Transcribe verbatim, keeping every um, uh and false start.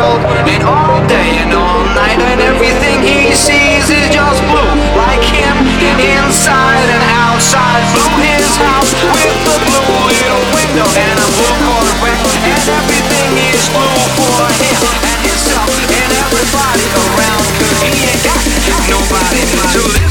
world. And all day and all night, and everything he sees is just blue. Like him, inside and outside. Blew his house with the blue little window and a blue Corvette. And everything is blue for him and himself and everybody around. Cause he ain't got nobody to live.